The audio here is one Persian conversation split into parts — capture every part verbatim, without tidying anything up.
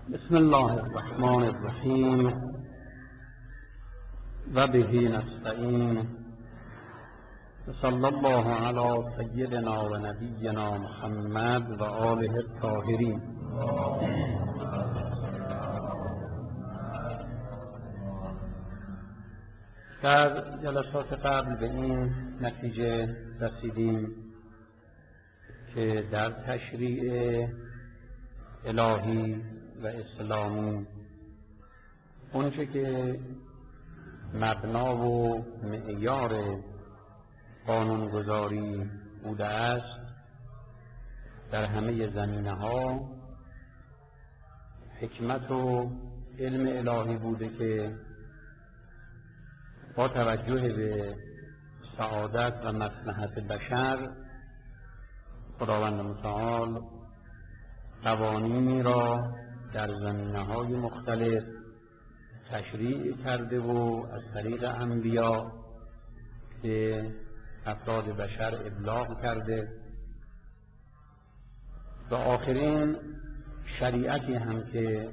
بسم الله الرحمن الرحیم و به نستعین صلی الله علی سیدنا و نبینا محمد و آله الطاهرین. در جلسات قبل به این نتیجه رسیدیم که در تشریع الهی و اسلامی اونچه که مبنا و معیار قانونگذاری بوده است در همه زمینه ها حکمت و علم الهی بوده که با توجه به سعادت و مصلحت بشر خداوند متعال قوانینی را در زمینه‌های مختلف تشریع کرده و از طریق انبیا به افراد بشر ابلاغ کرده و آخرین شریعتی هم که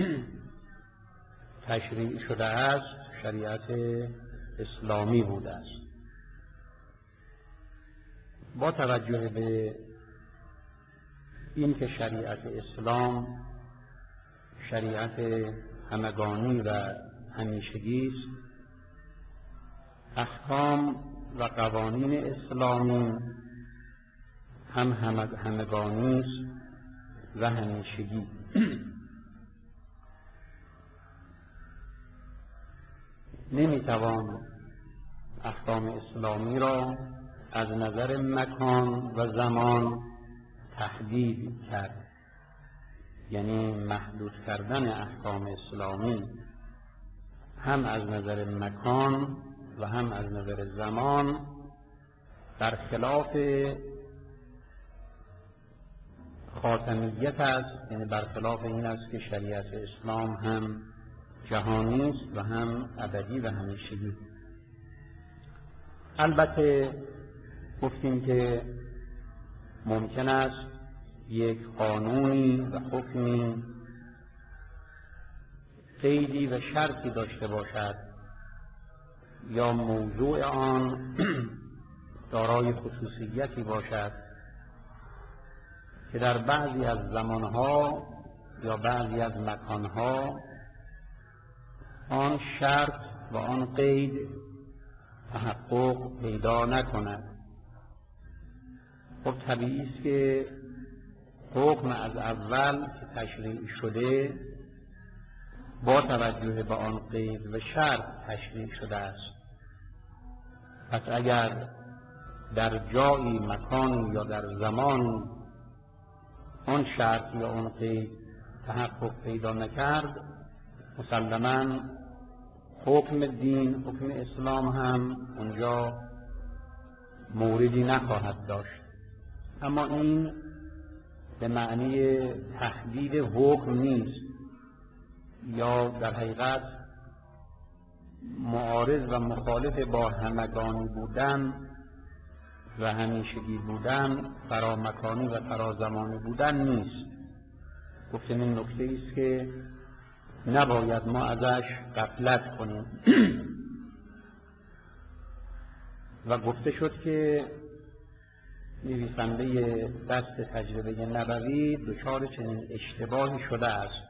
تشریع شده است شریعت اسلامی بوده است. با توجه به این که شریعت اسلام شریعت همگانی و همیشگی است، احکام و قوانین اسلامی هم همگانی است و همیشگی. نمیتوان احکام اسلامی را از نظر مکان و زمان تحدید کرد، یعنی محدود کردن احکام اسلامی هم از نظر مکان و هم از نظر زمان در خلاف خاتمیت است، یعنی برخلاف این است که شریعت اسلام هم جهانی است و هم ابدی و همیشگی. البته گفتیم که ممکن است یک قانونی و حکمی قیدی و شرطی داشته باشد یا موضوع آن دارای خصوصیتی باشد که در بعضی از زمانها یا بعضی از مکانها آن شرط و آن قید تحقق پیدا نکند. خب طبیعی است که حکم از اول که تشریع شده با توجه به آن قید و شرط تشریع شده است. پس اگر در جایی مکانی یا در زمانی آن شرط یا آن قید تحقق پیدا نکرد، مسلماً حکم دین، حکم اسلام هم اونجا موردی نخواهد داشت. اما این به معنی تحدید حکم نیست یا در حقیقت معارض و مخالف با همگانی بودن و همیشگی بودن، فرامکانی و فرازمانی بودن نیست. گفتم این نکته است که نباید ما ازش غفلت کنیم. و گفته شد که نویسنده دست تجربه نبوی دچار چنین اشتباهی شده است.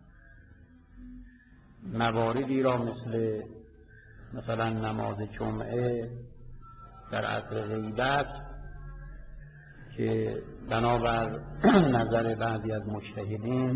مواردی را مثل مثلا نماز جمعه در عصر غیبت که بنابر نظر بعضی از مجتهدین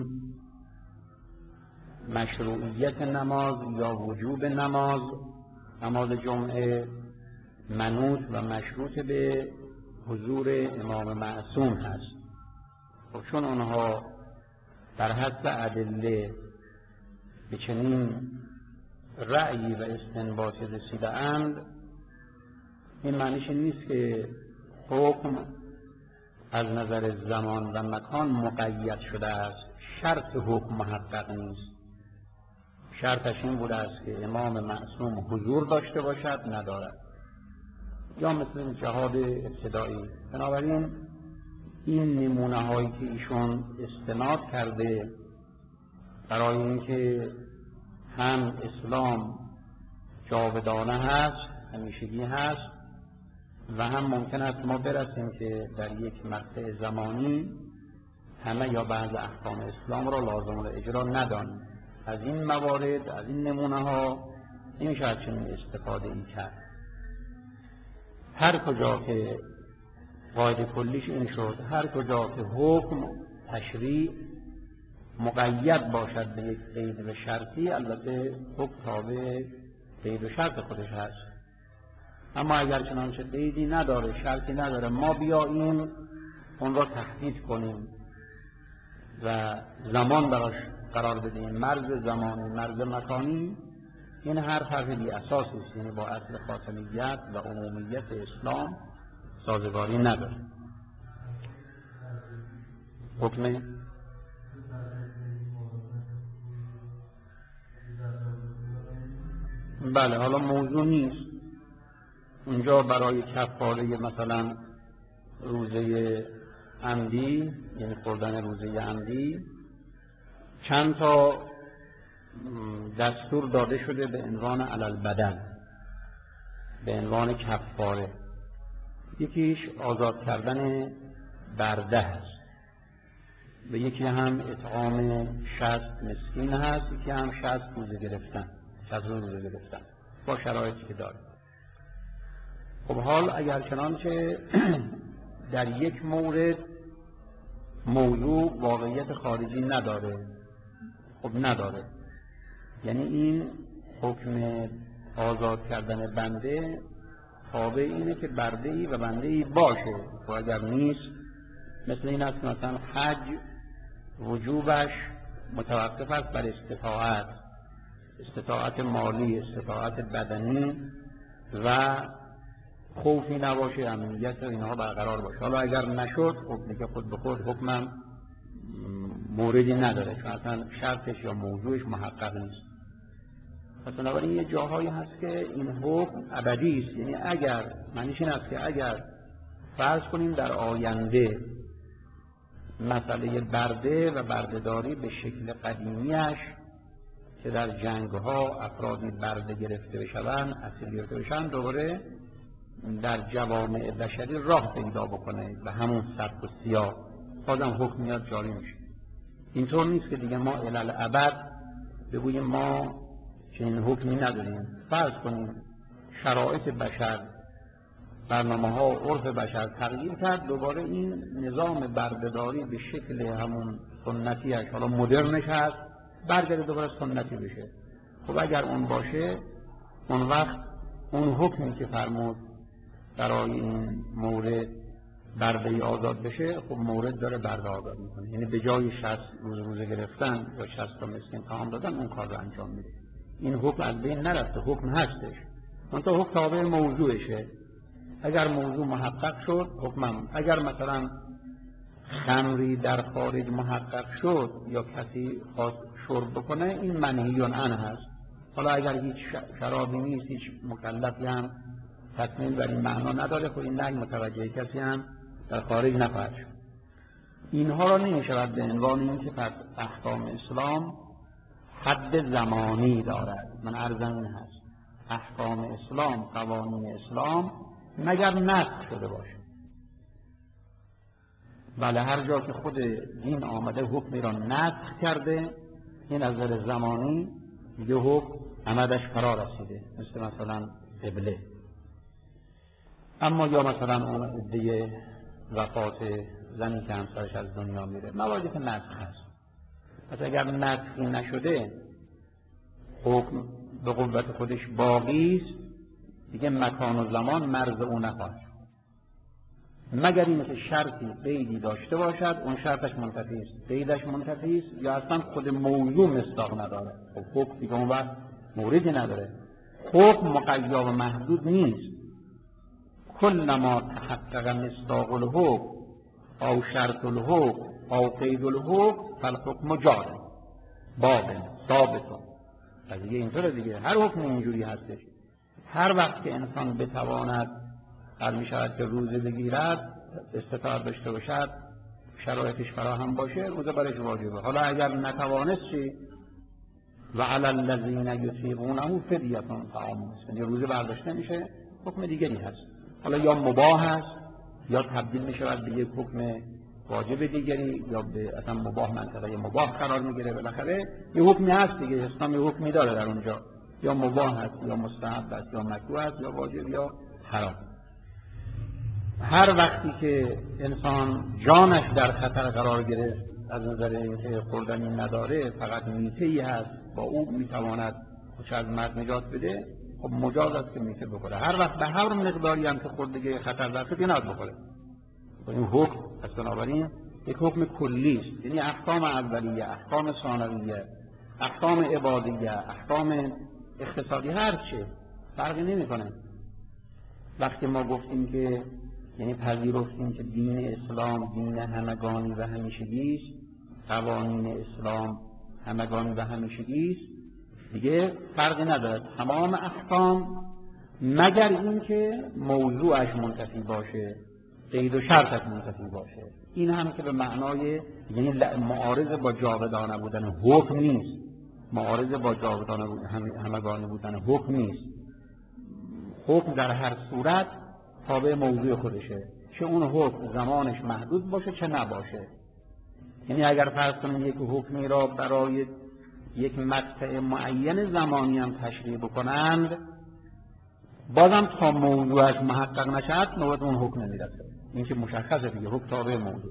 مشروعیت نماز یا وجوب نماز نماز جمعه منوط و مشروط به حضور امام معصوم هست. خب چون آنها در حد ادله به چنین رأیی و استنباطی رسیده اند، این معنیش نیست که حکم از نظر زمان و مکان مقید شده است. شرط حکم محقق نیست. شرطش این بوده است که امام معصوم حضور داشته باشد، ندارد، یا مثل جهاد ابتدایی. بنابراین این نمونه هایی که ایشون استناد کرده برای اینکه هم اسلام جاودانه هست، همیشگی هست، و هم ممکن است ما برسیم که در یک مقطع زمانی همه یا بعض احکام اسلام را لازم الاجرا ندانیم. از این موارد، از این نمونه ها نمیشه چنین استفاده ای کرد. هر کجا که قاعده کلیش این شد، هر کجا که حکم تشریع مقید باشد به یک قید و شرطی، البته حکم تابع قید و شرط خودش هست. اما اگر چنانچه قیدی نداره، شرطی نداره، ما بیاییم اون را تخصیص کنیم و زمان براش قرار بدیم، مرز زمانی، مرز مکانی، این هر حرف بی اساس است، یعنی با اصل خاتمیت و عمومیت اسلام سازگاری نداره. حکم بله، حالا موضوع نیست اونجا برای کفاره مثلا روزه عمدی، یعنی خوردن روزه عمدی، چند تا دستور داده شده به عنوان علل بدن، به عنوان کفاره. یکیش آزاد کردن برده هست و یکی هم اطعام شصت مسکین هست، یکی هم شصت روزه گرفتن، شصت روزه گرفتن با شرایطی که داره. خب حال اگر چنانچه در یک مورد موضوع واقعیت خارجی نداره، خب نداره، یعنی این حکم آزاد کردن بنده تابع اینه که برده ای و بنده ای باشه. و اگر نیست، مثل این است مثلا حج وجوبش متوقف است بر استطاعت، استطاعت مالی، استطاعت بدنی و خوفی نباشه، امنیت و اینها برقرار باشه. حالا اگر نشد، خب دیگه خود به خود حکمم موردی نداره، چون اصلا شرطش یا موضوعش محقق نیست. پس بنابراین یه جاهایی هست که این حکم ابدی است، یعنی اگر معنیش این است که اگر فرض کنیم در آینده مسئله برده و بردهداری به شکل قدیمیش که در جنگ‌ها افرادی برده گرفته بشوند، اسیر گرفته بشوند، دوباره در جوامع بشری راه پیدا بکنه و همون سبک و سیاق بازم حکم میاد جاری میشه. اینطور نیست که دیگه ما الالعبد بگوییم ما چنین حکمی نداریم. فرض کنیم شرایط بشر، برنامه ها و عرف بشر تغییر کرد، دوباره این نظام بردهداری به شکل همون سنتیش، حالا مدرنش هست، برگرده دوباره سنتی بشه. خب اگر اون باشه، اون وقت اون حکمی که فرمود برای این مورد برده آزاد بشه، خب مورد داره برده آزاد میکنه، یعنی به جای شصت روز روزه گرفتن یا شصت تا مسکین طعام دادن اون کار رو انجام میده. این حکم از بین نرفته، حکم هستش، منتها حکم تابع موضوعشه. اگر موضوع محقق شد حکمم، اگر مثلا خمری در خارج محقق شد یا کسی خواست شرب بکنه، این منهی عنه هست. حالا اگر هیچ شرابی نیست، هیچ مکلفی هم تکمیل بر این معنا نداره، خب این نهی متوجه کسی هم در خارج نخواهد شد. اینها را نمی‌شود به عنوان این که پس احکام اسلام حد زمانی دارد. من عرضم این هست، احکام اسلام، قوانین اسلام مگر نسخ شده باشه. بله، هر جا که خود دین آمده حکمی را نسخ کرده، این از نظر زمانی دیگه حکم امدش فرا رسیده، مثل مثلا قبله. اما یا مثلا اون عده وفات زنی که همسرش از دنیا میره، مواردی که نسخ هست. پس اگر نسخی نشده، حکم به قوت خودش باقی است، دیگه مکان و زمان مرز او نخواهد، مگر اینکه شرطی قیدی داشته باشد، اون شرطش منتفی است، قیدش منتفی است، یا اصلا خود موضوع مصداق نداره. خب حکم دیگه اون وقت موردی نداره. حکم مقید و محدود نیست. کل ما تحقق مصداق الحکم او شرط الحکم او قید الحکم فالحکم جاری باطل ثابت. قضیه اینطوره دیگه، هر حکم اینجوری هستش. هر وقت که انسان بتواند، هر می شود که روزه بگیرد، استطاعت داشته باشد، شرایطش فراهم باشه، روزه برش واجبه. حالا اگر نتوانست چی؟ و علی الذین یطیقونه فدیة طعام مسکین. روزه برداشته میشه، حکم دیگری هست، حالا یا مباح هست یا تبدیل میشه به یک حکم واجب دیگری، یا به اصلا مباح منطقه مباح قرار میگیره. بالاخره یه حکمی هست دیگه، اسلام یه حکمی داره در اونجا، یا مباح هست یا مستحب است یا مکروه است یا واجب یا حرام. هر وقتی که انسان جانش در خطر قرار گرفت از نظر اینکه خوردنی نداره، فقط میته‌ای هست با او میتواند خودش از مرگ نجات بده، خب مجاز است که میته بخوره. هر وقت به هر مقداری هم که خوردگی خطر داره که نباید بخوره. این حکم از بنابراین یک حکم کلی است، یعنی احکام اولیه، احکام ثانویه، احکام عبادیه، احکام اقتصادی، هر چه فرقی نمیکنه. وقتی ما گفتیم که یعنی پذیرفتیم که دین اسلام دین همگانی و همیشگی است، قوانین اسلام همگانی و همیشگی است، دیگه فرقی نداره تمام احکام مگر اینکه موضوعش منتفی باشه، قید و شرطش منتفی باشه. این هم که به معنای یعنی معارض با جاودانه بودن حکم نیست، معارض با جاودانه بودن همگانی بودن حکم نیست. حکم در هر صورت تابع موضوع خودشه، چه اون حکم زمانش محدود باشه چه نباشه. یعنی اگر فرض کنیم یک حکمی را برای یک مقطع معین زمانی هم تشریع بکنند، بازم تا موضوعش محقق نشد نوبت اون حکم نمیرسه. این که مشخصه دیگه، حکم تابع موضوع.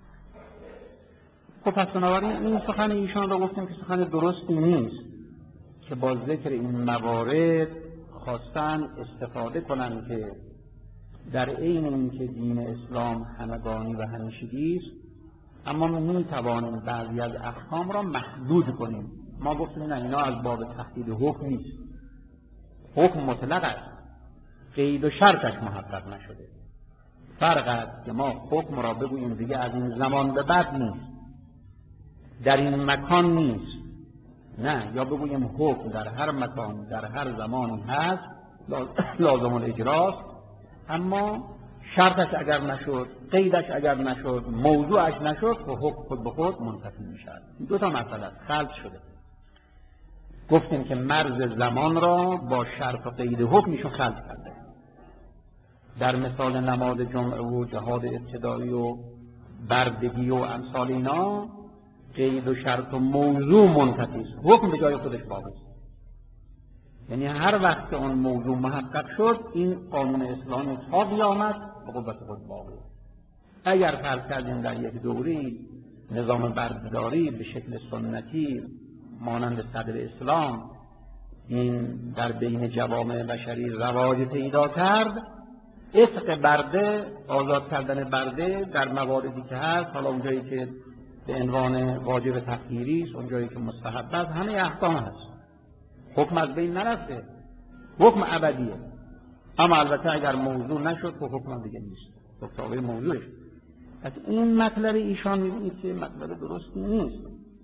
خب پس بنابراین این سخن ایشان را گفتیم که سخن درستی نیست که با ذکر این موارد خواستن استفاده کنند که در عین اینکه دین اسلام همگانی و همیشگی است، اما می توانیم بعضی از احکام را محدود کنیم. ما گفتیم نه، اینا از باب تحدید حکم نیست، حکم مطلق است، قید و شرطش محقق نشده. فرق است که ما حکم را بگوییم دیگه از این زمان به بعد نیست، در این مکان نیست، نه، یا بگوییم حکم در هر مکان در هر زمانی هست، لازم الاجراست، اما شرطش اگر نشد، قیدش اگر نشد، موضوعش نشد، و حکم خود به خود منتفی میشد. دو تا مسئله خلط شده. گفتیم که مرز زمان را با شرط و قید حکمشو خلط کرده. در مثال نماز جمعه و جهاد ابتدایی و بردگی و امثال اینا، قید و شرط و موضوع منتفی است، حکم به جای خودش باقی است. یعنی هر وقت که اون موضوع محقق شد، این قانون اسلامی تا قیامت به قوت خود باقی است. اگر فرض کردیم در یک دوری نظام بردهداری به شکل سنتی مانند صدر اسلام این در بین جوامع بشری رواج پیدا کرد، عتق برده، آزاد کردن برده در مواردی که هست، حالا اونجایی که به عنوان واجب تطهیری است، اونجایی که مستحب است، همه احکام هست، حکم از بین نرفته، حکم ابدیه. اما البته اگر موضوع نشد خب حکم دیگه نیست، خب تابع موضوعش. پس این مطلب ایشان می‌بینید که مطلب درستی نیست.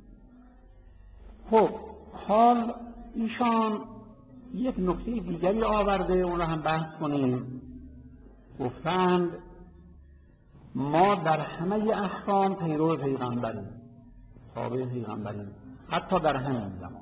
خب حال ایشان یک نکته دیگری آورده، اون رو هم بحث کنیم. گفتند ما در همه احکام پیرو پیغمبریم، تابع پیغمبریم، حتی در همین زمان.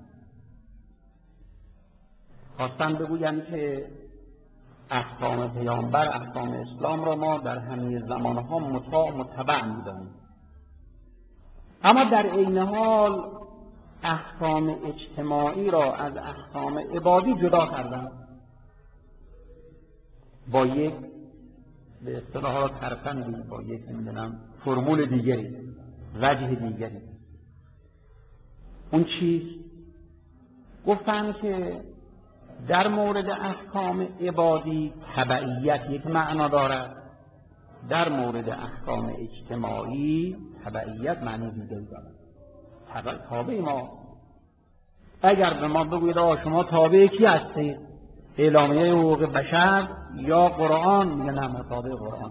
خواستن بگویند که احکام پیامبر، احکام اسلام را ما در همه زمانها مطاع متبع می‌دانیم، اما در عین حال احکام اجتماعی را از احکام عبادی جدا کردن با یک به اصطلاح ترفندی، با یک نمیدونم فرمول دیگری، وجه دیگری. اون چیز گفتن که در مورد احکام عبادی تبعیت یک معنا دارد، در مورد احکام اجتماعی تبعیت معنی دیگری دارد. تبع تابع ما، اگر به ما بگوید آقا شما تابع کی هستید، اعلامیه حقوق بشر یا قرآن، میگه نه ما تابع قرآن،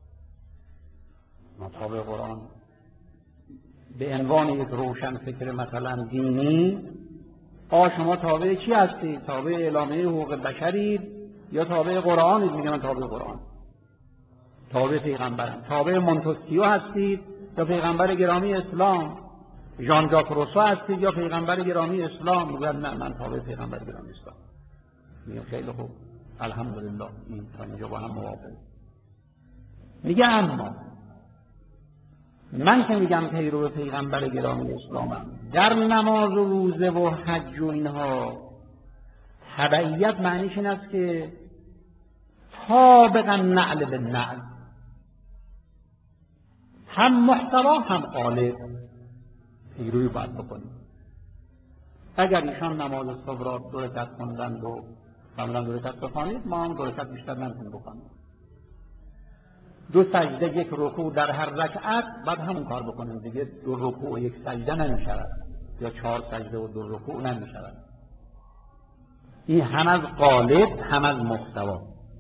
ما تابع قرآن. به عنوان یک روشن فکر مثلا دینی، آقا شما تابع کی هستید، تابع اعلامیه حقوق بشرید یا تابع قرآنید، میگه من تابع قرآن، تابع پیغمبرم. تابع مونتسکیو هستید یا پیغمبر گرامی اسلام، ژان ژاک روسو هستید یا پیغمبر گرامی اسلام؟ میگن نه من تابع پیغمبر گرامی اسلام. میگم خیلی خوب، الحمدلله، این تا اینجا با هم موافقیم. میگه اما من که میگم پیرو پیغمبر گرامی اسلامم، در نماز و روزه و حج و اینها تبعیت معنیش این است که طابقا نعل به نعل، هم محتوا هم قالب پیروی باید بکنیم. اگر ایشان نماز صبح را دو رکعت خوندند و کاملا دو رکعت بخوانید، ما هم دو رکعت بیشتر نمیتونیم بخوانیم. دو سجده یک رکوع در هر رکعت، بعد همون کار بکنیم دیگه. دو رکوع و یک سجده نمیشود، یا چهار سجده و دو رکوع نمیشود. این هم از قالب هم از محتوا.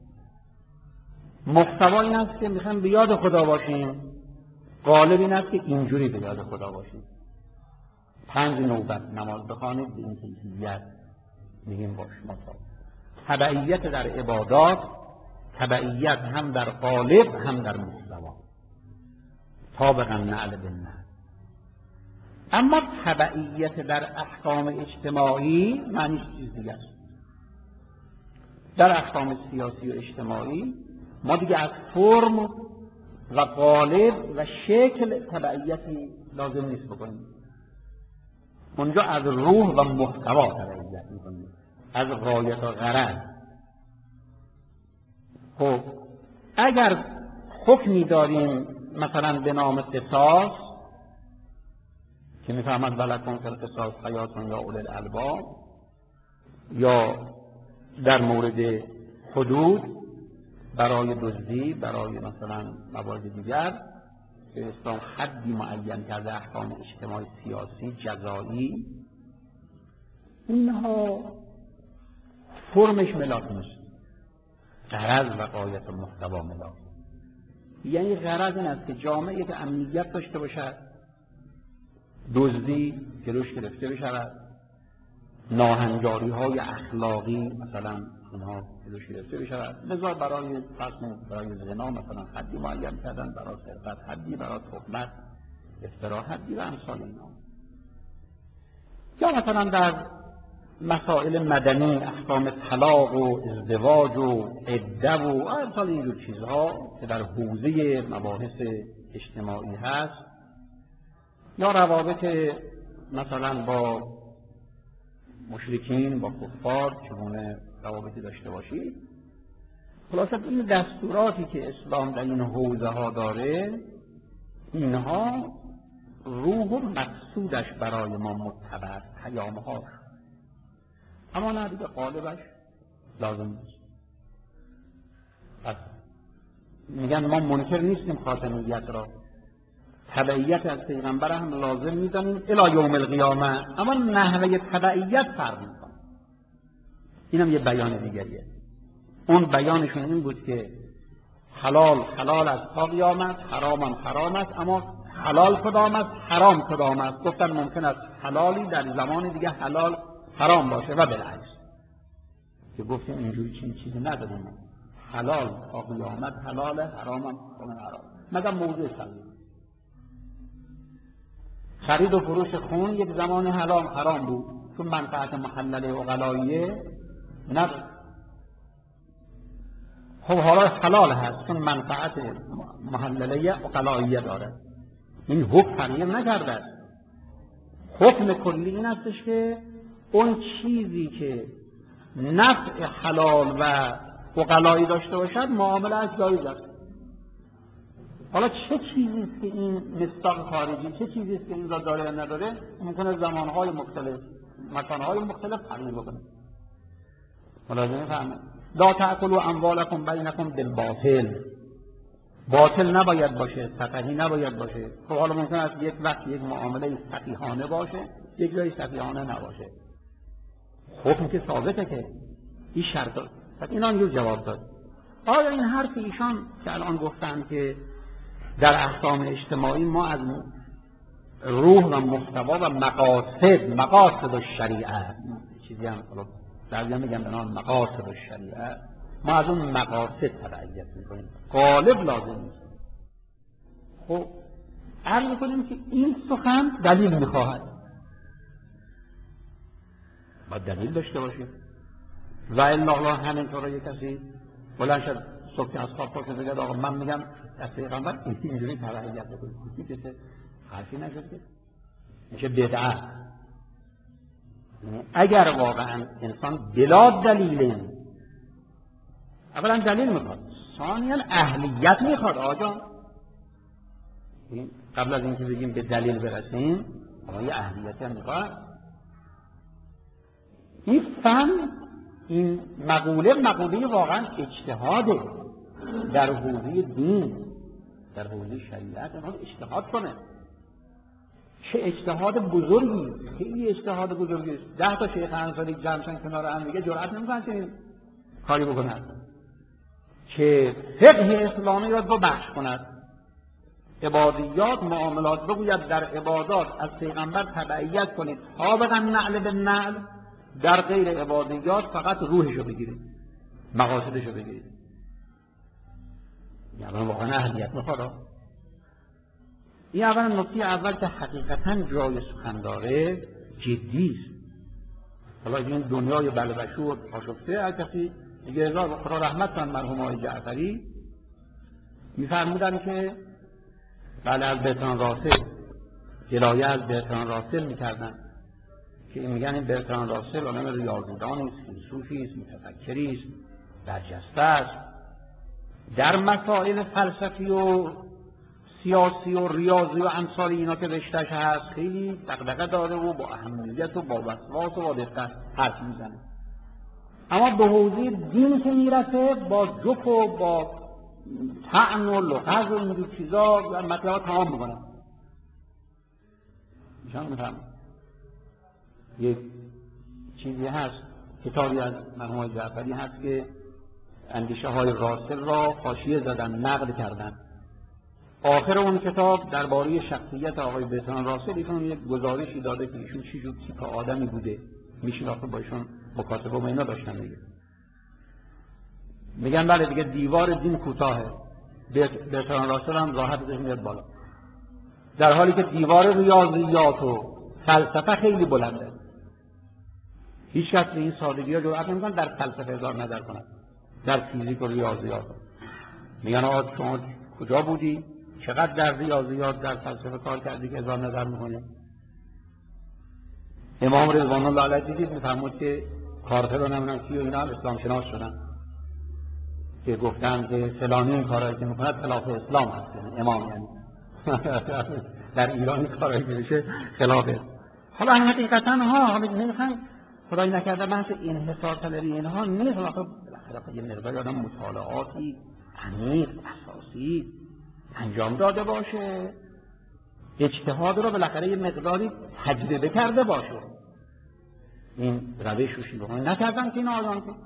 محتوا این است که میخوایم به یاد خدا باشیم، قالب این است که اینجوری به یاد خدا باشیم. پنج نوبت نماز بخوانید به این کیفیت میگیم باش مطابق. تبعیت در عبادات، تبعیت هم در قالب هم در محتوا، طابقا نعل بالنعل. اما تبعیت در احکام اجتماعی معنیش چیز دیگه است. در احکام سیاسی و اجتماعی ما دیگه از فرم و قالب و شکل تبعیتی لازم نیست بکنیم. اونجا از روح و محتوا تبعیت میکنیم، از غایت و غرض. خب اگر حکمی داریم مثلا به نام قصاص که میفهمد ولکن فی القصاص حیاتون یا اولی الالباب، یا در مورد حدود برای دزدی، برای مثلا موارد دیگر که اسلام حدی معین کرده، احکام اجتماعی، سیاسی، جزایی، اینها فرمش ملاک نیست، غرض و غایت و محتوا ملاک. یعنی غرض این است که جامعه که امنیت داشته باشد، دزدی جلوش گرفته بشود، ناهنجاری های اخلاقی مثلا اینها جلوش گرفته بشود. لذا برای فصل برای زنا مثلا حدی معین کردن، برای سرقت حدی، برای تهمت افترا حدی و امثال اینا. یا مثلا در مسائل مدنی احکام طلاق و ازدواج و عده و امثال اینجور چیزها که در حوزه مباحث اجتماعی هست، یا روابط مثلا با مشرکین، با کفار چگونه روابطی داشته باشید. خلاصه این دستوراتی که اسلام در این حوزه ها داره، اینها روح و مقصودش برای ما متبع، پیام‌هاش. اما نه دیگه قالبش لازم نیست. پس میگن ما منکر نیستیم خاتمیت را، تبعیت از پیغمبر هم لازم میدانیم الی یوم القیامه، اما نحوه تبعیت فرق میکنه. اینم یه بیان دیگریه. اون بیانشون این بود که حلال حلال است تا قیامت، حرام هم حرام است، اما حلال کدام است، حرام کدام است. گفتن ممکن است حلالی در زمان دیگه حلال حرام باشه و بالعکس، که گفتیم اینجوری چیزی چیزی نداریم. حلال تا قیامت حلال، حرام هم حرام، مگر موضوع سلیم. خرید و فروش خون یک زمان حلال حرام بود چون منفعت محلله عقلاییه نداره. خب حالا حلال هست چون منفعت محلله عقلاییه داره. این حکم تغییر نکرده. حکم کلی این استش که اون چیزی که نفع حلال و عقلایی داشته باشد معامله از جایز است. حالا چه چیزی است که این مصداق خارجی، چه چیزی است که این را داره یا نداره، ممکنه زمانهای مختلف، مکانهای مختلف تغییر بکنه. ملاحظه فهمید؟ لا تأکلوا اموالکم بینکم بالباطل. باطل نباید باشه، سفیهی نباید باشه. خب حالا ممکن است یک وقت یک معامله سفیهانه باشه، یک جای سفیهانه نباشه. حکم که ثابته که این شرط است. پس اینا اینجور جواب داد. آیا این حرف ایشان که الان گفتن که در احکام اجتماعی ما از روح و محتوا و مقاصد مقاصد الشریعه، چیزی هم حالا بعضی میگن به نام مقاصد الشریعه، ما از اون مقاصد تبعیت میکنیم، غالب لازم نیست. خب عرض کنیم که این سخن دلیل میخواهد، باید دلیل داشته باشیم. و الا همینطور یک کسی بلند شد صبح از خواب پاشد بگه آقا من میگم از پیغمبر اینجوری تبعیت بکنید، این که حرفی نشد که میشه بدعت. اگر واقعا انسان بلا دلیل، اولا دلیل میخواد، ثانیا اهلیت میخواد. آجا قبل از اینکه بگیم به دلیل برسیم اما یه اهلیت هم میخواد. این فن، این مقوله مقوله واقعا اجتهاده در حوزه دین، در حوزه شریعت. اما اجتهاد کنه، چه اجتهاد بزرگی، خیلی اجتهاد بزرگی است. ده تا شیخ انصاری جمعشن کنار هم دیگه جرأت نمیکنن که این کاری بکنن که فقه اسلامی را دو بخش کند، عبادیات معاملات. بگوید در عبادات از پیغمبر تبعیت کنید طابقا نعل به نعل، در غیر عبادیات فقط روحشو بگیرید، مقاصدشو بگیرید. یعنی واقعا اهلیت میخواد. این اولا نکته اول که حقیقتا جای سخن داره جدی است. حالا این دنیای بلبشور آشفته، هر کسی دیگه هزار خدا رحمت کن مرحوم آقای جعفری میفرمودن که بله از برتران راسل جلایه از برتران راسل میکردن که میگن این برتران راسل آدم ریاضیدانی است، فیلسوفی است، متفکری است، برجسته است، در مسائل فلسفی و سیاسی و ریاضی و امثال اینا که رشته‌اش هست خیلی دغدغه داره و با اهمیت و با وسواس و با دقت حرف میزنه. اما به حوزه دین که میرسه با جوک و با طعن و لغز و اینجور چیزا مطلبات تمام میکنه. میشان میفهم یک چیزی هست، کتابی از مرحوم جعفری هست که اندیشه های راسل را حاشیه زدن، نقد کردن. آخر اون کتاب درباره شخصیت آقای برتران راسل ایشون یک گزارشی داده که ایشون چه جور تیپ آدمی بوده، میشناخته، با ایشون مکاتبه و اینا داشتن دیگه. میگن بله دیگه دیوار دین کوتاهه، برتران راسل هم راحت ازش میاد بالا، در حالی که دیوار ریاضیات و فلسفه خیلی بلنده. هیچ کس به این سادگی ها جرأت نمیکنه در فلسفه اظهار نظر کند، در فیزیک و ریاضیات. میگن آقا شما کجا بودی؟ چقدر در ریاضیات در فلسفه کار کردی که اظهار نظر میکنی؟ امام رضوان الله علیه دیدید میفرمود که کارتر رو نمیدونم کی و اینا اسلام شناس شدن که گفتن که فلانی این کارهایی که میکند خلاف اسلام هست، یعنی امام یعنی در ایران این کارهایی که میشه خلافه. حالا حقیقتا ها حالا نمیخوام خدای نکرده بحث انحصار طلبی اینها نیست. بالاخره یه مقداری آدم مطالعاتی عمیق اساسی انجام داده باشه، اجتهاد رو بالاخره یه مقداری تجربه کرده باشه. این روش و شیوه نکردن که این آدم که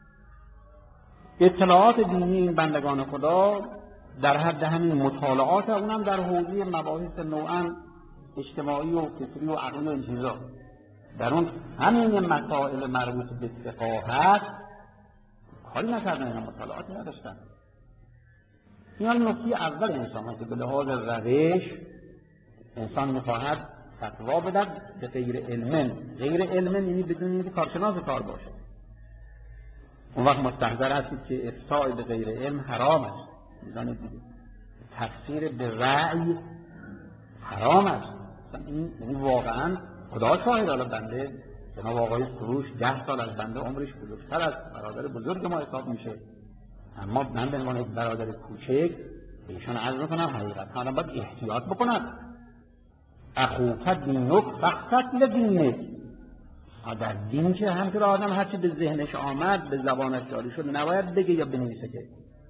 اطلاعات دینی این بندگان خدا در حد همین مطالعات، اونم در حوزه مباحث نوعا اجتماعی و فکری و عقلی و این چیزا، در اون همین مسائل مربوط به فقاهت کاری نکردن، اینا مطالعاتی نداشتن. این نکته اول انسان هست که به لحاظ روش انسان میخواهد فتوا بدد به غیر علم. غیر علم یعنی بدون اینکه کارشناس کار باشه. اون وقت مستحضر هستید که افتاء به غیر علم حرام است. میدانید دیگه تفسیر به رأی حرام است. این یعنی واقعا خدا شاهد، حالا بنده جناب آقای سروش ده سال از بنده عمرش بزرگتر از برادر بزرگ ما حساب میشه، اما من به عنوان یک برادر کوچک ایشان عرض میکنم حقیقتا آدم باید احتیاط بکند. اخوک دینک فقط لدینک. در دین که همچنان آدم هرچی به ذهنش آمد به زبانش جاری شد نباید بگه یا بنویسه. که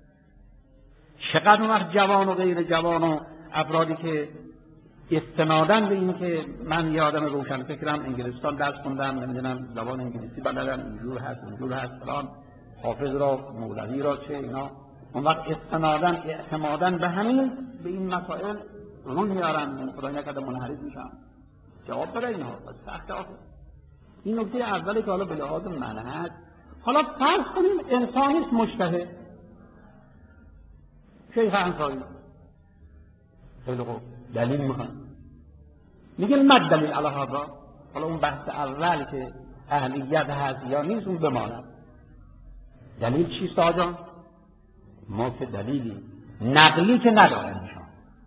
چقدر وقت جوان و غیر جوان و افرادی که استنادن به این که من یه آدم روشن فکرم، انگلستان درس خوندم، نمیدونم زبان انگلیسی بلدم، اینجور هست اینجور هست فلان، حافظ را مولوی را چه اینا، اون وقت استنادن اعتمادن به همین به این مسائل روی میارن، خدای نکرده منحرف میشن. جواب بده اینها سخت آخه. این نکته اولی که حالا به لحاظ منهج. حالا فرض کنیم انسانی است مجتهد، شیخ انصاری، خیلی خوب، دلیل میخوان. میگه مد دلیل علی هذا. حالا اون بحث اول که اهلیت هست یا نیست اون بماند. دلیل چیست آجان؟ ما که دلیلی نقلی که ندارن ایشان.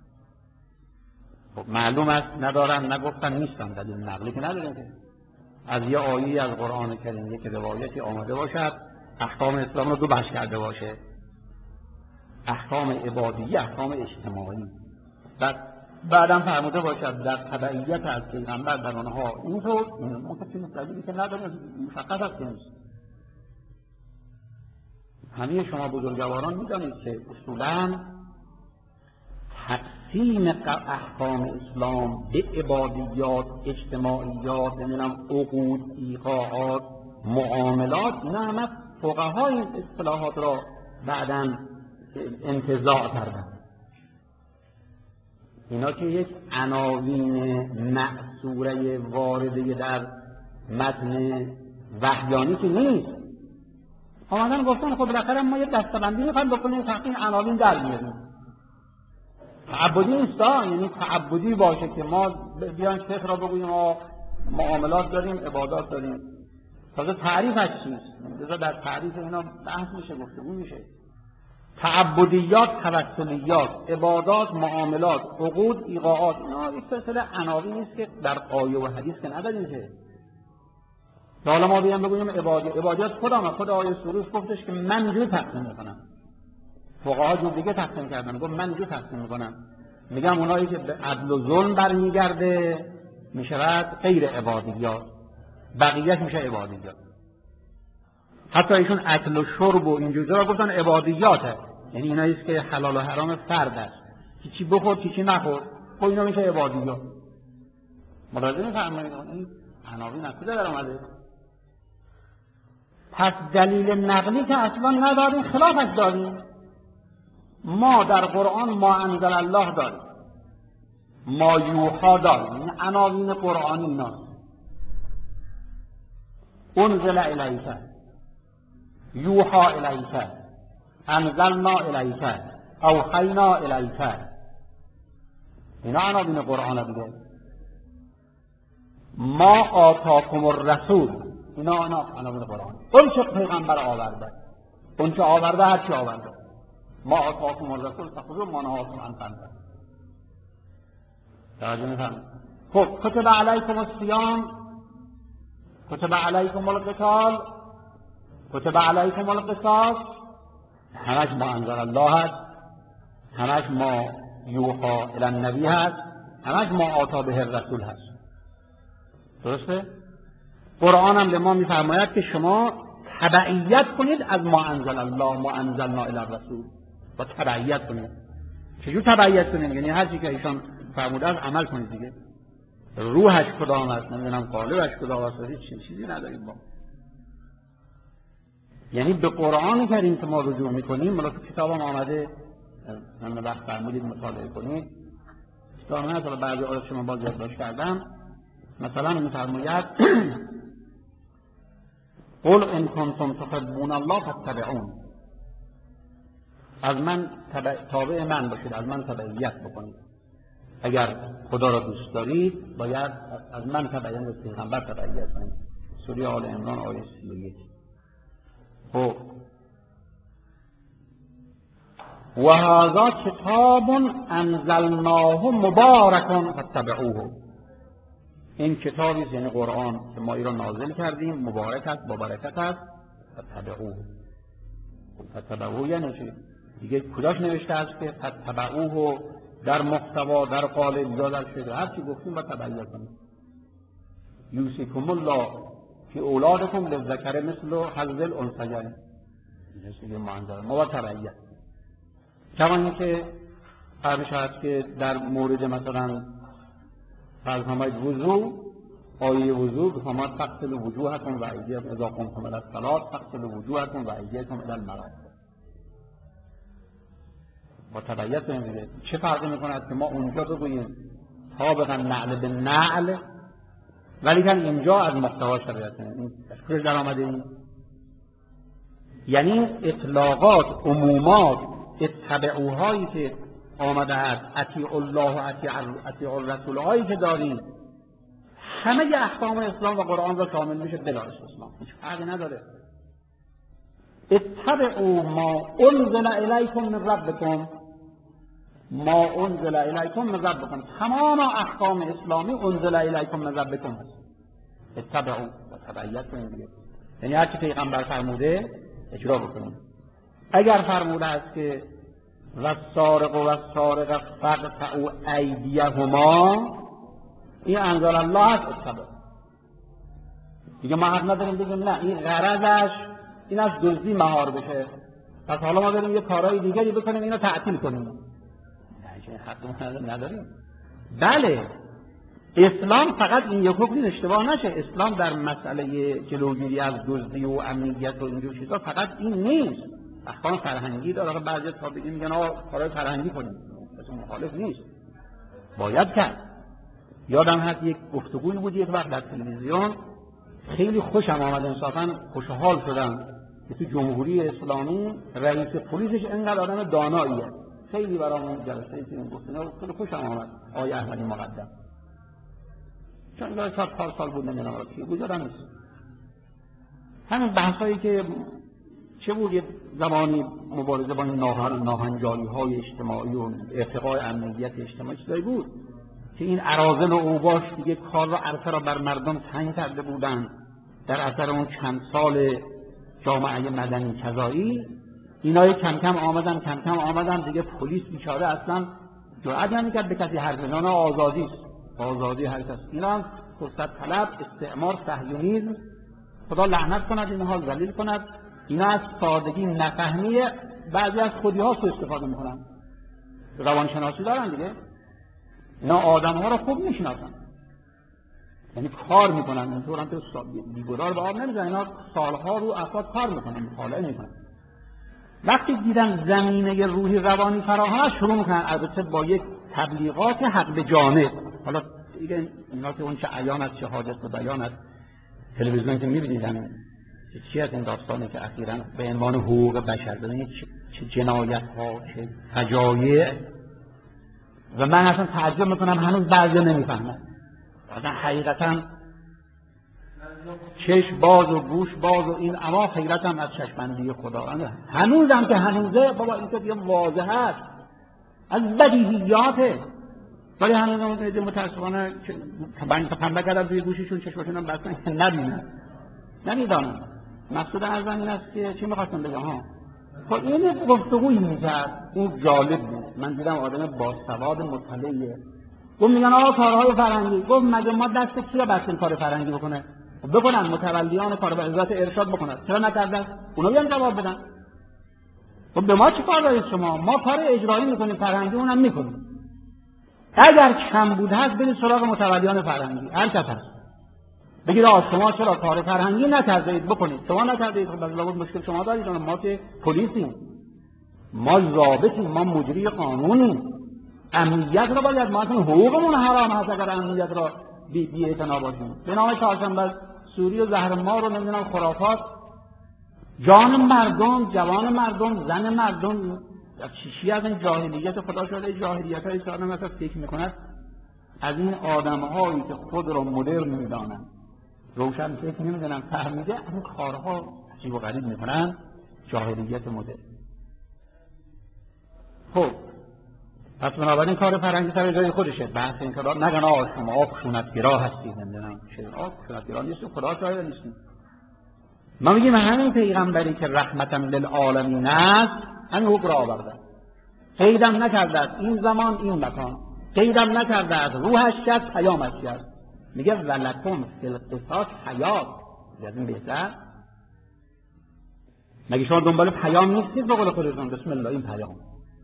خب معلوم است ندارن، نگفتن نیستن، دلیل نقلی که ندارن که. از یه آیه از قرآن کریم یک روایتی آمده باشد احکام اسلام رو دو بخش کرده باشه، احکام عبادی، احکام اجتماعی، و بعدم فرموده باشد در تبعیت از پیغمبر در آنها اینطور متفقین دلیلی که ندارن مشخص است که نیست. همه شما بزرگواران میدانید که اصولاً تقسیم احکام اسلام به عبادیات، اجتماعیات، نمیدونم عقود، ایقاعات، معاملات، اینا همه فقها این اصطلاحات را بعداً انتزاع کردن. اینا که یک عناوین مأثوره وارده در متن وحیانی که نیست، آمدن گفتن خب بالاخره ما یه دسته‌بندی می‌خوایم بکنیم تحقیق عناوین در میاریم. تعبدی نیست، یعنی تعبدی باشه که ما بیان فقه را بگوییم ما معاملات داریم، عبادات داریم. تازه تعریفش چیست؟ لذا در تعریف اینا بحث میشه، گفتگو میشه. تعبدیات، توسلیات، عبادات، معاملات، عقود، ایقاعات، اینا یک سلسله عناوینی است که در آیه و حدیث که نداریم که. حالا ما بیان بگوییم عبادات، عبادات خدا خود آیه سروش گفتش که من اینجوری تقسیم میکنم. فقها جو دیگه تقسیم کردن، گفت من اینجوری تقسیم میکنم. میگم اونایی که به عدل و ظلم برمیگرده میشود غیر عبادیات، بقیه‌اش میشه عبادیات. حتی ایشون اکل و شرب و این جزا را گفتن عبادیاته، یعنی اینایی است که حلال و حرام فرد است، کی چی بخور کی چی نخور، خب اینا میشه عبادیات. ملاحظه می‌فرمایید این عناوین از کجا در اومده؟ پس دلیل نقلی که اصلا نداریم، خلافش داریم. ما در قرآن ما انزل الله داریم، ما یوحا داریم، این عناوین قرآنی اینا. انزل الیک، یوحا الیک، انزلنا الیک، اوحینا الیک، اینا عناوین قرآن دیگه. ما آتاکم الرسول، اینا اینا عناوین قرآن. اون چه پیغمبر آورده، اون چه آورده، هر چی آورده. ما آتاکم الرسول فخذوه ما نهاکم عنه فانتهوا. توجه می‌فرمایید؟ خب کتب علیکم الصیام، کتب علیکم القتال، کتب علیکم القصاص، همش ما انزل الله هست، همش ما یوحا الی النبی هست، همش ما آتا به الرسول هست. درسته؟ قرآن هم به ما می‌فرماید که شما تبعیت کنید از ما انزل الله، ما انزلنا الی الرسول، با تبعیت کنید. چجور تبعیت کنید؟ یعنی هر چی که ایشان فرموده است عمل کنید دیگه. روحش کدام است، نمیدونم قالبش کدام است، هیچ چیزی نداریم ما. یعنی به قرآن کریم که ما رجوع میکنیم. ملا تو کتابم آمده، من وقت فرمودید مطالعه کنید. کتاب من اصلا بعضی آیات شما باز یادداشت کردم. مثلا میفرماید قل ان کنتم تحبون الله فاتبعون، از من تبع... تابع من باشید، از من تبعیت بکنید. اگر خدا را دوست دارید باید از من تبعیت، از پیغمبر تبعیت کنید. سوره آل عمران آیه سی و یک. خب و هذا کتاب انزلناه مبارک فاتبعوه، این کتابی یعنی قرآن که ما این را نازل کردیم، مبارک است، با برکت است. فاتبعوه، فاتبعوه یعنی چی؟ دیگه کجاش نوشته است که فاتبعوه در محتوا، در قالب یا در شکل، هر چی گفتیم با تبعیت کنیم. یوصیکم الله فی اولادکم للذکر مثل حظ الانثیین، این معنی ما با تبعیت. کما اینکه فرض شد که در مورد مثلا فرض فرمایید وضو، آیه وضو فرمود فغسلوا وجوهکم و ایدیکم اذا قمتم الی الصلاة فاغسلوا وجوهکم و ایدیکم الی المرافق. با تبعیت میگه چه فرقی میکنه که ما اونجا بگوییم سابقا نعل به نعل، ولی کن اینجا از محتوا شریعت این کجا در آمده؟ این یعنی اطلاقات، عمومات، اتبعوهایی که آمده است، اطیع الله و اطیع الرسول هایی که داریم، همه ی احکام اسلام و قرآن را شامل میشه بلا استثناء، هیچ فرقی نداره. اتبعوا ما انزل الیکم من ربکم، ما انزل الیکم من ربکم، تمام احکام اسلامی انزل الیکم من ربکم هست. اتبعوا و تبعیت کنید دیگه، یعنی هر چی پیغمبر فرموده اجرا بکنید. اگر فرموده است که والسارق والسارقة فاقطعوا ایدیهما، این انزل الله است، اتبع دیگه. ما حق نداریم بگیم نه این غرضش این از دزدی مهار بشه، پس حالا ما بریم یه کارهای دیگری بکنیم اینو تعطیل کنیم، نه چه حق نداریم. بله اسلام فقط این یک حکم اشتباه نشه، اسلام در مسئله جلوگیری از دزدی و امنیت و اینجور چیزا فقط این نیست، احکام فرهنگی داره. بعضی تا بگیم میگن آقا کارهای فرهنگی کنیم، اصلا مخالف نیست، باید کرد. یادم هست یک گفتگویی بود یک وقت در تلویزیون، خیلی خوشم آمد، انصافا خوشحال شدم که تو جمهوری اسلامی رئیس پلیسش اینقدر آدم داناییه. خیلی برامون جلسه این گفتگو خیلی خوشم آمد. آقای احمدی مقدم، چون داره چهار پنج سال بود نمیدونم را چی بود یادم نیست. همین بحثایی که چه بود یه زمانی مبارزه با این ناهنجاری های اجتماعی و ارتقاء امنیت اجتماعی چیزایی بود که این اراذل و اوباش دیگه کار را عرصه را بر مردم تنگ کرده بودند در اثر اون چند سال جامعه مدنی کذایی. اینای کم کم آمدن کم کم آمدن دیگه پلیس بیچاره اصلا جرئت نمی‌کرد به کسی حرف بزنه. آزادی است، آزادی هر کس. اینا فرصت طلب، استعمار، صهیونیسم، خدا لعنت کند اینها، ذلیل کند. اینا از سادگی نفهمی بعضی از خودی‌ها سوء استفاده می‌کنن. روانشناسی دارن دیگه، اینا آدم‌ها رو خوب می‌شناسن، یعنی کار می‌کنن اینطور هم که بیگدار به آب نمی‌زنن. اینا سال‌ها رو افراد کار می‌کنن، مطالعه می‌کنن. وقتی دیدن زمینه روحی روانی فراهم شروع می‌کنن البته با یک تبلیغات حق به جانب. حالا دیگه اینا که اون چه عیان است چه حاجت و بیان است، تلویزیون که می‌بینید چی از این داستانی که اخیراً به عنوان حقوق بشر ببینید چه جنایت‌ها، چه فجایع، و من اصلا تعجب میکنم هنوز بعضی نمیفهمن. اصلا حقیقتا چشم باز و گوش باز و این، اما خیرتم از چشمندی خدا. هنوزم که هنوزه بابا این که دیگه واضح هست، از بدیهیاته، ولی هنوز اون متاسفانه پنبه کردن روی گوششون، چشمشون هم بستن که نبینن، نمیدانن. مقصود ارزم این است که چی میخواستم بگم ها؟ خب این گفتگویی میکرد، این جالب بود. من دیدم آدم باسواد مطلعیه، گفت میگن آقا کارهای فرهنگی. گفت مگه ما دست کیا بستیم کار فرهنگی بکنه؟ بکنن متولیان کار به وزارت ارشاد بکنن، چرا نکردن؟ اونا بیان جواب بدن. خب به ما چی کار دارید شما؟ ما کار اجرایی میکنیم، فرهنگی اونم میکنیم. اگر کم بود هست برید سراغ متولیان فرهنگی، هر کس هست، بگید آقا شما چرا کار فرهنگی نکردید بکنید؟ شما نکردید، خب لابد مشکل شما دارید. ما که پلیسیم، ما ضابطیم، ما مجری قانونیم، امنیت را باید، ما اصلا حقوقمون حرام هست اگر امنیت را بی بی اعتنا باشیم. به نام چهارشنبه سوری و زهر ما رو نمیدونم خرافات، جان مردم، جوان مردم، زن مردم، چیشی از این جاهلیت. خدا شده جاهلیت های سادم مثلا فکر میکند از این آدم هایی که خود را مدرن میدانن، روشن فکر نمیدونن، فهمیده این کارها عجیب و غریب میکنن، جاهلیت مدرن. خب پس بنابراین کار فرهنگی سر جای خودشه. بحث این کارا نگن آقا شما خشونتگرا هستید، نمیدونم چه، آقا خشونتگرا نیستیم، خدا شاهد نیستیم. ما میگیم همین پیغمبری که رحمتا للعالمین است همین حکم را آورده، قیدم نکرده است این زمان این مکان، قیدم نکرده است روحش کرد پیامش کرد. میگه ولکم فی القصاص حیات، از این بهتر؟ مگه شما دنبال پیام نیستید؟ به قول خودتون بسم الله این پیام.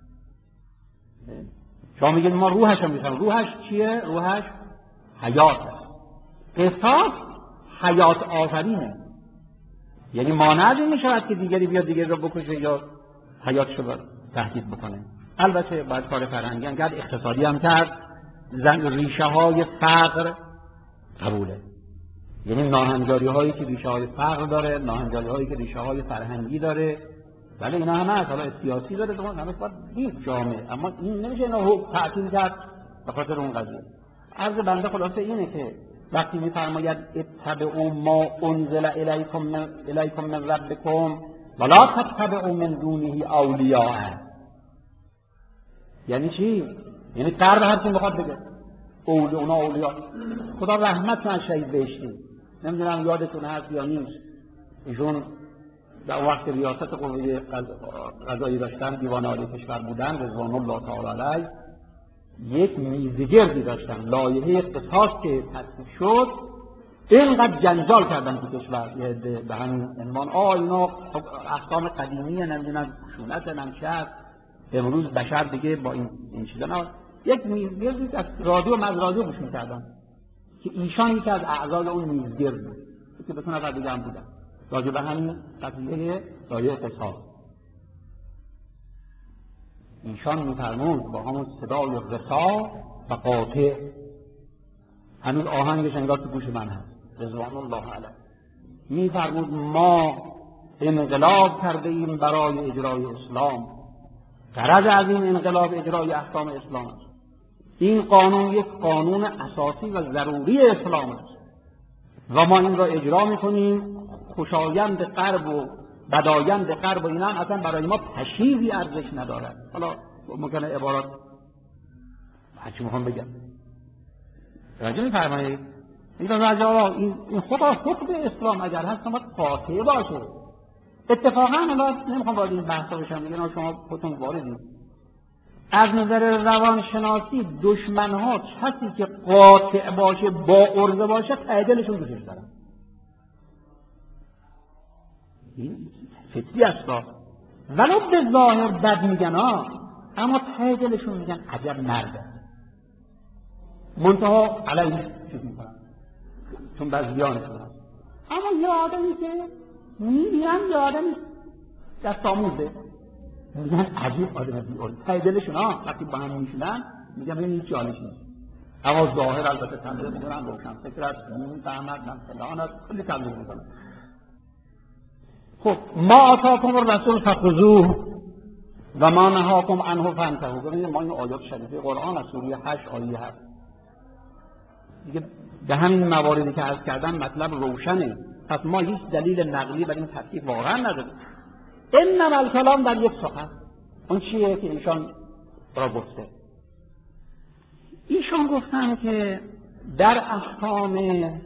شما میگید ما روحش هم میخوایم، روحش چیه؟ روحش حیات است. قصاص حیات آفرینه، یعنی مانع نمیشود که دیگری بیاد دیگری رو بکشه یا حیاتشو تهدید بکنه. البته باید کار فرهنگی هم کرد، اقتصادی هم کرد، ریشه های فقر قبوله، یعنی ناهنجاری هایی که ریشه های فقر داره، ناهنجاری هایی که ریشه های فرهنگی داره، ولی اینا همه هست. حالا سیاسی داره که همه باید دید جامعه، اما این نمیشه اینا تعطیل کرد به خاطر اون قضیه. عرض بنده خلاصه اینه که وقتی میفرماید اتبعوا ما انزل الیکم من الیکم من ربکم ولا تتبعوا من دونه اولیاء، یعنی چی؟ یعنی تر به هر چی بخواد بگه اولیاء، اونا اولیاء. خدا رحمت کنه شهید بهشتی، نمیدونم یادتون هست یا نیست، ایشون در وقت ریاست قوه قضایی داشتن، دیوان عالی کشور بودن رضوان الله تعالی علیه، یک میزگردی داشتن، لایحه قصاص که تصویب شد اینقدر جنجال کردن تو کشور به همین عنوان آ اینا احکام قدیمیه، نمیدونم خشونت نمیشه، امروز بشر دیگه با این این چیزا نه. یک میزگردی از رادیو مز رادیو گوش می‌کردن که ایشان یکی از اعضای اون میزگرد بود که دو نفر دیگه هم بودن راجع به همین قضیه لایحه قصاص. ایشان می‌فرمود با همون صدای رسا و قاطع، هنوز آهنگش انگار تو گوش من هست، رضوان الله علیه، می‌فرمود ما انقلاب کرده ایم برای اجرای اسلام، غرض از این انقلاب اجرای احکام اسلام است. این قانون یک قانون اساسی و ضروری اسلام است و ما این را اجرا می‌کنیم. خوشایند غرب و بدایند غرب و اینا هم اصلا برای ما پشیزی ارزش ندارد. حالا ممکنه عبارات هرچی میخوام بگم راجع می‌فرمایید این راجع این خدا حکم اسلام اگر هست باید قاطع باشه. اتفاقا حالا نمیخوام وارد این بحثا بشم دیگه، شما خودتون واردید. از نظر روانشناسی دشمن‌ها کسی که قاطع باشه، با عرضه باشه، ته دلشون دوستش دارن. این فطری است، ولو به ظاهر بد میگن ها، اما ته دلشون میگن عجب مرده. منتها علیه چیز میکنن چون بزیانشون هست. اما یه آدمی که میبینن یه آدمی دست آموزه میگن عجیب آدم بی‌عرض، ته دلشون ها وقتی با هم میشنن میگن این هیچ جانش نیست، اما ظاهر البته تنده میکنن، روشن فکر است، میفهمد، من فلان است، کلی تبلیغ میکنن. خب ما آتاکم الرسول فخذوه و ما نهاکم عنه فانتهوا. ببینید ما این آیات شریفه قرآن از سوره هشت آیه هفت دیگه به همین مواردی که عرض کردم مطلب روشنه. پس ما هیچ دلیل نقلی بر این تفکیک واقعا نداریم. انما الکلام در یک سخن. اون چیه که ایشان را گفته؟ ایشان گفتن که در احکام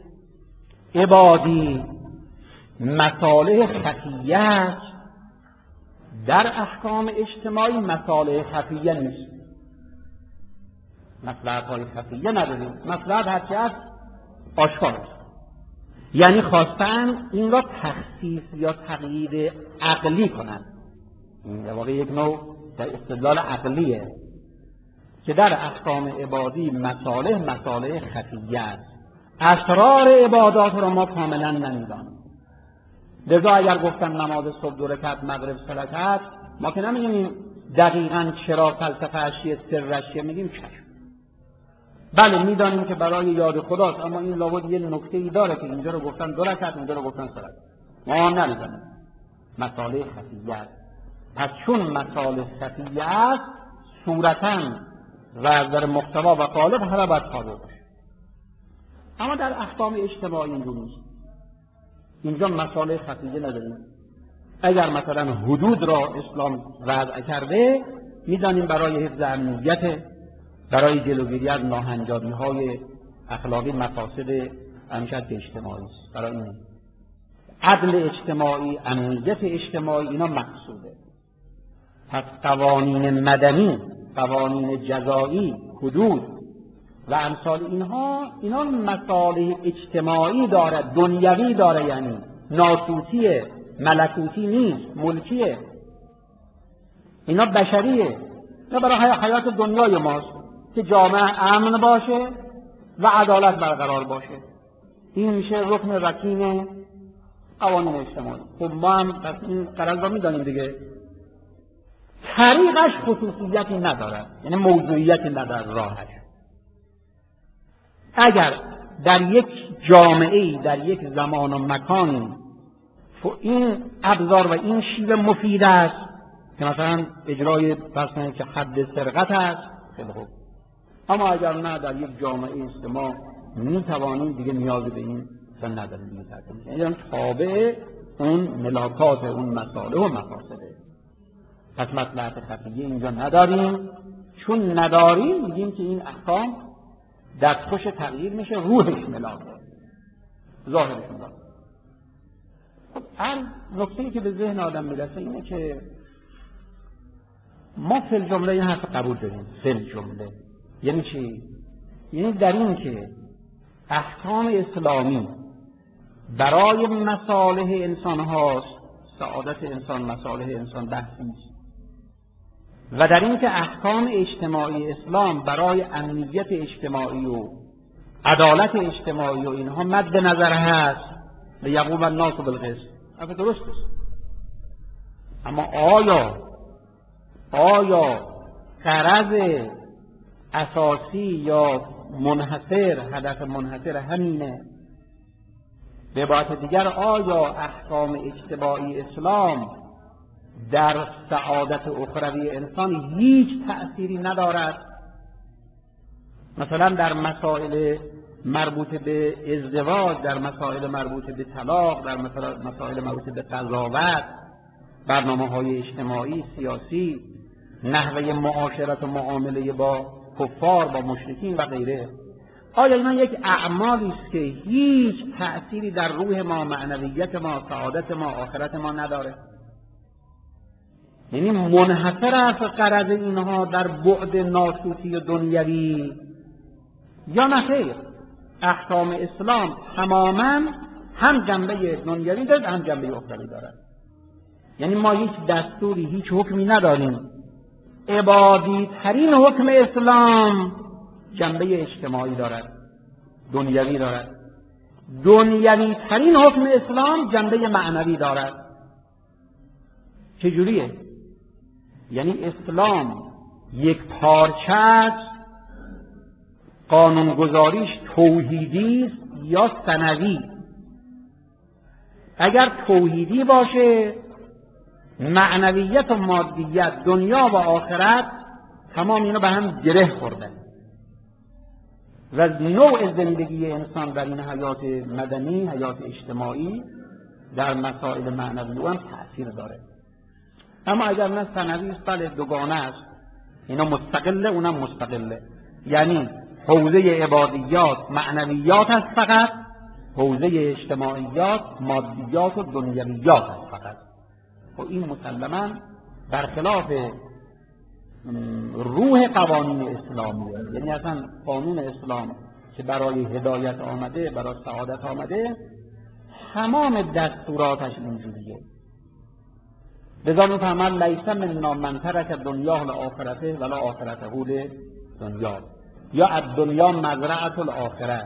عبادی مصالح خفیه است، در احکام اجتماعی مصالح خفیه نیست. مصلحت های خفیه نداریم، مصلحت هرچی است آشکار است. یعنی خواستن این را تخصیص یا تقیید عقلی کنند. این در واقع یک نوع در استدلال عقلیه که در احکام عبادی مصالح مصالح خفیه است، اسرار عبادات را ما کاملا نمیدانیم. لذا اگر گفتن نماز صبح دو رکعت، مغرب سه رکعت، ما که نمیگیم دقیقاً چرا فلسفه اشیه سرشیه، میگیم چشم. بله میدانیم که برای یاد خداست، اما این لابد یه نکته‌ای داره که اینجا رو گفتن دو رکعت، اینجا رو گفتن سه رکعت. ما نمیدانیم. مصالح خفیه است. پس چون مصالح خفیه است، صورتاً و از در محتوا و قالب هر باید تابع باشه. اما در احکام اجتماعی اینجور نیست. اینجا مصالح خفیه نداریم. اگر مثلا حدود را اسلام وضع کرده، میدانیم برای حفظ امنیت، برای جلوگیری از ناهنجاری‌های اخلاقی، مفاسد امنیت اجتماعی است. برای این عدل اجتماعی، امنیت اجتماعی اینا مقصوده. پس قوانین مدنی، قوانین جزایی، حدود و امثال اینها، اینا مصالح اجتماعی داره، دنیوی داره، یعنی ناسوتیه، ملکوتی نیست، ملکیه. اینا بشریه، اینا برای حیات دنیای ماست که جامعه امن باشه و عدالت برقرار باشه. این میشه رکن رکین قوانین اجتماعی. خب ما هم پس این قرار را میدانیم دیگه. طریقش خصوصیتی نداره، یعنی موضوعیتی نداره راهش. اگر در یک جامعه، در یک زمان و مکانی تو این ابزار و این شیوه مفید است که مثلا اجرای فرض کنید که حد سرقت است، خیلی خوب. اما اگر نه در یک جامعه است ما می توانیم دیگه نیازی به این اصلا نداریم دیگه ترک، یعنی تابع اون ملاکات اون مسائل و مفاسده. پس مصلحت خفیه اینجا نداریم، چون نداریم میگیم که این احکام دستخوش تغییر میشه، روحش ملاکه، ظاهرش ملاکه. خب هر نکته‌ای که به ذهن آدم میرسه اینه که ما فی الجمله این حرف قبول داریم. فی الجمله یعنی چی؟ یعنی در این که احکام اسلامی برای مصالح انسان هاست، سعادت انسان، مصالح انسان بحثی است، و در این که احکام اجتماعی اسلام برای امنیت اجتماعی و عدالت اجتماعی و اینها مد نظر هست، لیقوم الناس بالقسط. البته درست است، اما آیا آیا غرض اساسی یا منحصر، هدف منحصر همینه؟ به عبارت دیگر آیا احکام اجتماعی اسلام در سعادت اخروی انسان هیچ تأثیری ندارد؟ مثلا در مسائل مربوط به ازدواج، در مسائل مربوط به طلاق، در مسائل مربوط به قضاوت، برنامه‌های اجتماعی، سیاسی، نحوه معاشرت و معامله با کفار، با مشرکین و غیره، آیا اینا یک اعمالی است که هیچ تأثیری در روح ما، معنویت ما، سعادت ما، آخرت ما نداره؟ یعنی منحصر است غرض اینها در بعد ناسوتی و دنیوی یا نه خیر؟ احکام اسلام تماما هم جنبه دنیوی دارد هم جنبه اخروی دارد. یعنی ما هیچ دستوری، هیچ حکمی نداریم. عبادی ترین حکم اسلام جنبه اجتماعی دارد، دنیوی دارد. دنیوی ترین حکم اسلام جنبه معنوی دارد. چجوریه؟ یعنی اسلام یک پارچه است، قانونگذاریش توحیدی است یا ثنوی. اگر توحیدی باشه، معنویت و مادیت، دنیا و آخرت، تمام اینا به هم گره خوردن و نوع زندگی انسان در این حیات مدنی، حیات اجتماعی، در مسائل معنوی هم تأثیر داره. اما اگر نه ثانوی است، بله دوگانه است، اینا مستقله اونم مستقله. یعنی حوزه عبادیات معنویات است فقط، حوزه اجتماعیات مادیات و دنیویات است فقط. و این مسلماً برخلاف روح قوانین اسلامیه. یعنی اصلا قانون اسلام که برای هدایت آمده، برای سعادت آمده، تمام دستوراتش اینجوریه. لذا میفهمن لیس منا من ترک دنیا لآخرته ولا آخرته لدنیا، یا الدنیا مزرعة الاخره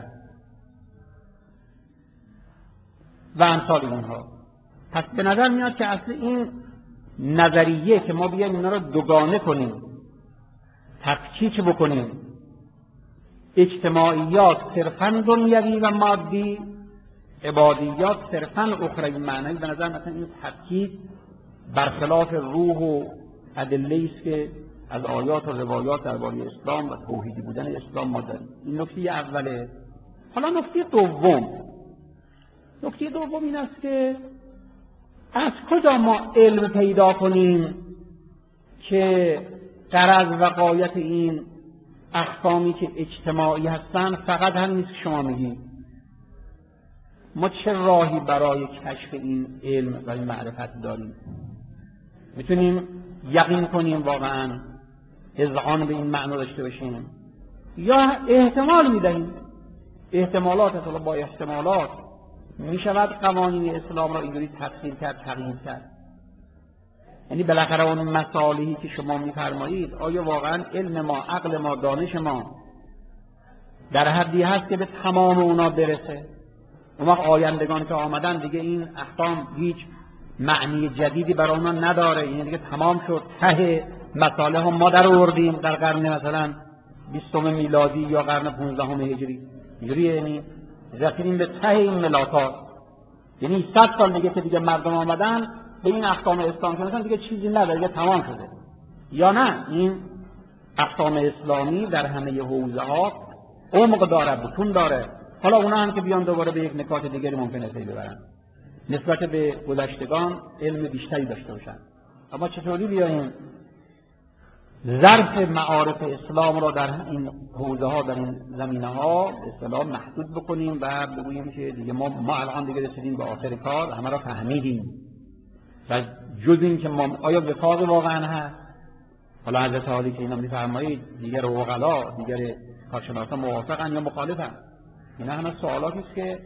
و امثال اینها. پس به نظر میاد که اصل این نظریه که ما بیایم اینا رو دوگانه کنیم، تفکیک بکنیم، اجتماعیات صرفاً دنیوی و مادی، عبادیات صرفاً اخروی معنوی، به نظر مثلا این تفکیک برخلاف روح و ادله است که از آیات و روایات درباره اسلام و توحیدی بودن اسلام ما داریم. این نکته اوله. حالا نکته دوم، نکته دوم این است که از کجا ما علم پیدا کنیم که غرض و غایت این احکامی که اجتماعی هستن فقط هم نیست که شما میگید. ما چه راهی برای کشف این علم و این معرفت داریم؟ میتونیم یقین کنیم واقعا اذعان به این معنا داشته باشیم، یا احتمال میدهیم؟ احتمالات اصلا با احتمالات میشود قوانین اسلام را اینجوری تفسیر کرد، تغییر کرد. یعنی بالاخره اون مصالحی که شما میفرمایید، آیا واقعا علم ما، عقل ما، دانش ما در حدی هست که به تمام اونا برسه؟ اون وقت آیندگان که آمدن دیگه این احکام هیچ معنی جدیدی برای اونا نداره، این دیگه تمام شد، ته مسائل هم ما در آوردیم در قرن مثلا بیستم میلادی یا قرن پانزدهم هجری. اینجوریه، یعنی رسیدیم به ته این ملاکات. یعنی صد سال دیگه که دیگه مردم آمدن به این احکام اسلام شناسان دیگه چیزی نداره، دیگه تمام شده. یا نه این احکام اسلامی در همه حوزه ها عمق داره، بطون داره. حالا اونا هم که بیان دوباره به یک نکات دیگری ممکنه پی ببرن، نسبت به گذشتگان علم بیشتری داشته باشن. اما چطوری بیاییم ظرف معارف اسلام را در این حوزه ها، در این زمینه ها به اصطلاح محدود بکنیم و بگوییم که دیگه ما ما الان دیگه رسیدیم به آخر کار، همه را فهمیدیم و جز این که ما آیا وفاق واقعا هست؟ حالا حضرت عالی که اینا می‌فرمایید دیگر عقلا، دیگر کارشناسان موافقن یا مخالفن؟ اینا همه سوالاتی است که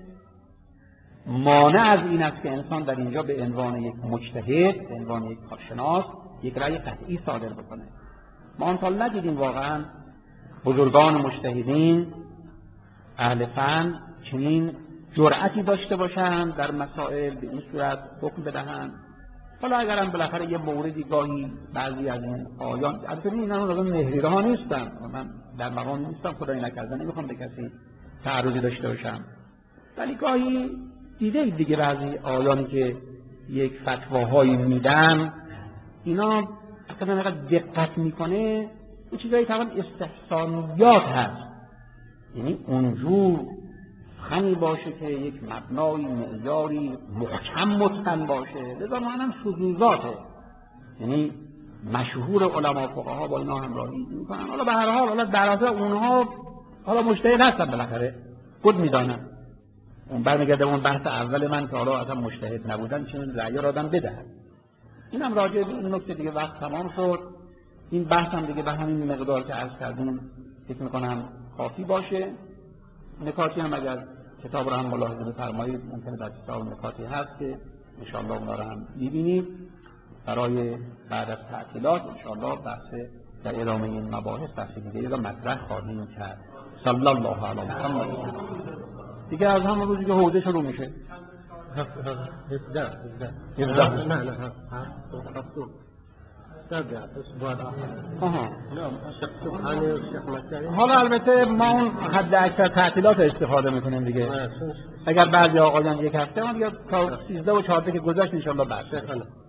مانع از این است که انسان در اینجا به عنوان یک مجتهد، به عنوان یک کارشناس یک رأی قطعی صادر بکنه. ما آن ندیدیم واقعا بزرگان مجتهدین اهل فن چنین جرأتی داشته باشند در مسائل به این صورت حکم بدهند. حالا اگرم بالاخره یه موردی گاهی بعضی از این آیان، البته اینا رو مهریره ها نیستن، من در مقام نیستم خدای نکرده نمیخوام به کسی تعرضی داشته باشم، ولی گاهی دیده دیگه بعضی آیانی که یک فتواهایی میدن اینا اصلا اینقدر دقت میکنه این چیزایی طبعا استحسانیات هست، یعنی اونجور خمی باشه که یک مبنای معیاری محکم متقن باشه، لذا معنی شذوذاته، یعنی مشهور علما فقها با اینا همراهی میکنن. حالا به هر حال حالا در اصل اونها حالا مجتهد هستن، بالاخره خود میدانن. اون برمیگرده اون بحث اول من که حالا اصلا مجتهد نبودن چون رأی را آدم بدهد. اینم راجع به این نکته دیگه وقت تمام شد. این بحث هم دیگه به همین مقدار که عرض کردیم فکر میکنم کافی باشه. نکاتی هم اگر کتاب رو هم ملاحظه بفرمایید ممکنه در کتاب نکاتی هست که انشاءالله اونا رو هم می‌بینید. برای بعد از تعطیلات انشاءالله بحث در ادامه این مباحث بحث دیگه را مطرح خواهیم کرد. صلی الله علی محمد. دیگه از همون روزی که حوزه شروع میشه هفده هفده نه نه نه هفته سبع اسبوع آها نه حالا البته ما اون حد اکثر تعطیلات استفاده میکنیم دیگه. اگر بعضی آقایان یک هفته ما دیگه تا سیزده و چهارده که گذشت انشاءالله بعد